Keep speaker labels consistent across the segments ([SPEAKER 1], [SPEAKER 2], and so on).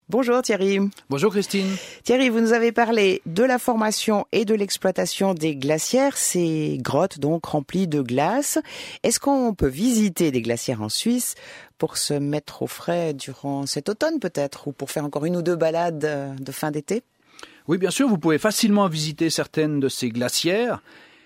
[SPEAKER 1] Bonjour Thierry.
[SPEAKER 2] Bonjour Christine.
[SPEAKER 1] Thierry, vous nous avez parlé de la formation et de l'exploitation des glacières, ces grottes donc remplies de glace. Est-ce qu'on peut visiter des glacières en Suisse pour se mettre au frais durant cet automne peut-être, ou pour faire encore une ou deux balades de fin d'été?
[SPEAKER 2] Oui, bien sûr, vous pouvez facilement visiter certaines de ces glacières,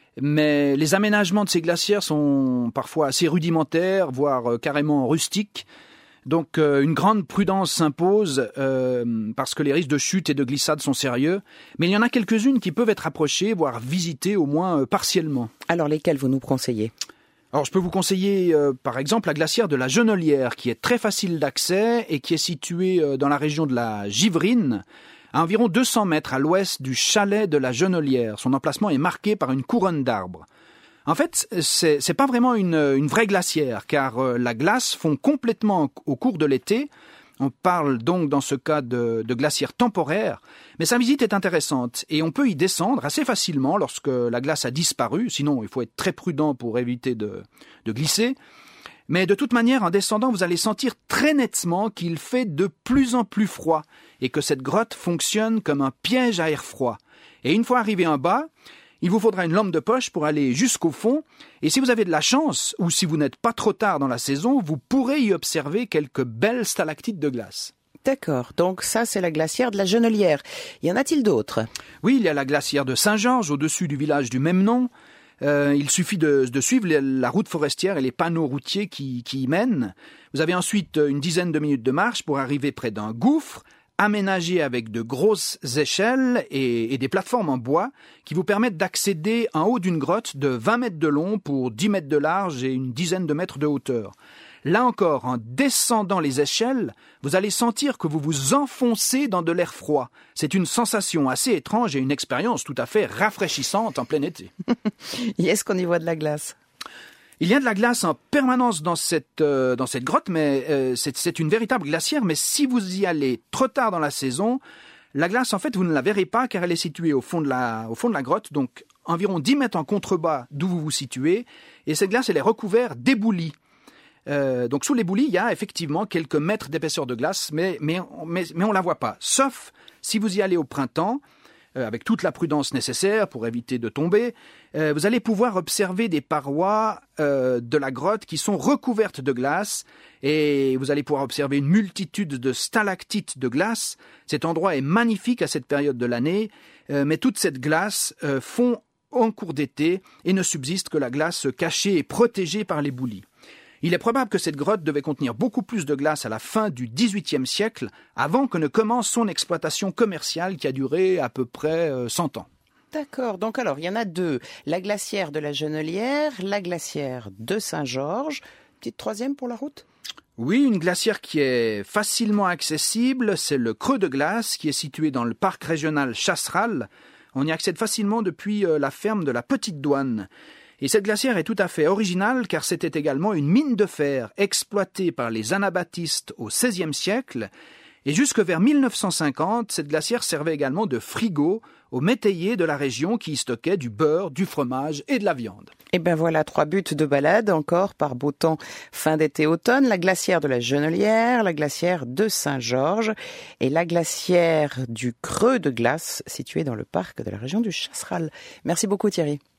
[SPEAKER 2] mais les aménagements de ces glacières sont parfois assez rudimentaires, voire carrément rustiques. Donc une grande prudence s'impose parce que les risques de chute et de glissade sont sérieux. Mais il y en a quelques-unes qui peuvent être approchées, voire visitées au moins partiellement.
[SPEAKER 1] Alors lesquelles vous nous conseillez ?
[SPEAKER 2] Alors je peux vous conseiller par exemple la glacière de la Genolière, qui est très facile d'accès et qui est située dans la région de la Givrine, à environ 200 mètres à l'ouest du chalet de la Genolière. Son emplacement est marqué par une couronne d'arbres. En fait, c'est pas vraiment une vraie glacière, car la glace fond complètement au cours de l'été. On parle donc dans ce cas de glacière temporaire, mais sa visite est intéressante et on peut y descendre assez facilement lorsque la glace a disparu, sinon il faut être très prudent pour éviter de glisser. Mais de toute manière, en descendant, vous allez sentir très nettement qu'il fait de plus en plus froid et que cette grotte fonctionne comme un piège à air froid. Et une fois arrivé en bas, il vous faudra une lampe de poche pour aller jusqu'au fond, et si vous avez de la chance, ou si vous n'êtes pas trop tard dans la saison, vous pourrez y observer quelques belles stalactites de glace.
[SPEAKER 1] D'accord, donc ça c'est la glacière de la Genolière. Y en a-t-il d'autres ?
[SPEAKER 2] Oui, il y a la glacière de Saint-Georges, au-dessus du village du même nom. Il suffit de suivre la route forestière et les panneaux routiers qui y mènent. Vous avez ensuite une dizaine de minutes de marche pour arriver près d'un gouffre, aménagé avec de grosses échelles et des plateformes en bois qui vous permettent d'accéder en haut d'une grotte de 20 mètres de long pour 10 mètres de large et une dizaine de mètres de hauteur. Là encore, en descendant les échelles, vous allez sentir que vous vous enfoncez dans de l'air froid. C'est une sensation assez étrange et une expérience tout à fait rafraîchissante en plein été.
[SPEAKER 1] Et est-ce qu'on y voit de la glace ?
[SPEAKER 2] Il y a de la glace en permanence dans cette grotte, mais c'est une véritable glacière. Mais si vous y allez trop tard dans la saison, la glace, en fait, vous ne la verrez pas car elle est située au fond de la grotte, donc environ 10 mètres en contrebas d'où vous vous situez. Et cette glace, elle est recouverte d'éboulis. Donc sous l'éboulis, il y a effectivement quelques mètres d'épaisseur de glace, mais on la voit pas. Sauf si vous y allez au printemps, avec toute la prudence nécessaire pour éviter de tomber, vous allez pouvoir observer des parois de la grotte qui sont recouvertes de glace et vous allez pouvoir observer une multitude de stalactites de glace. Cet endroit est magnifique à cette période de l'année, mais toute cette glace fond en cours d'été et ne subsiste que la glace cachée et protégée par l'éboulis. Il est probable que cette grotte devait contenir beaucoup plus de glace à la fin du XVIIIe siècle, avant que ne commence son exploitation commerciale qui a duré à peu près 100 ans.
[SPEAKER 1] D'accord, donc alors il y en a deux, la glacière de la Genolière, la glacière de Saint-Georges, petite troisième pour la route ?
[SPEAKER 2] Oui, une glacière qui est facilement accessible, c'est le Creux de Glace qui est situé dans le parc régional Chasseral. On y accède facilement depuis la ferme de la Petite Douane. Et cette glacière est tout à fait originale car c'était également une mine de fer exploitée par les anabaptistes au XVIe siècle. Et jusque vers 1950, cette glacière servait également de frigo aux métayers de la région qui y stockaient du beurre, du fromage et de la viande.
[SPEAKER 1] Et ben voilà 3 buts de balade encore par beau temps fin d'été-automne. La glacière de la Genolière, la glacière de Saint-Georges et la glacière du Creux de Glace située dans le parc de la région du Chasseral. Merci beaucoup Thierry.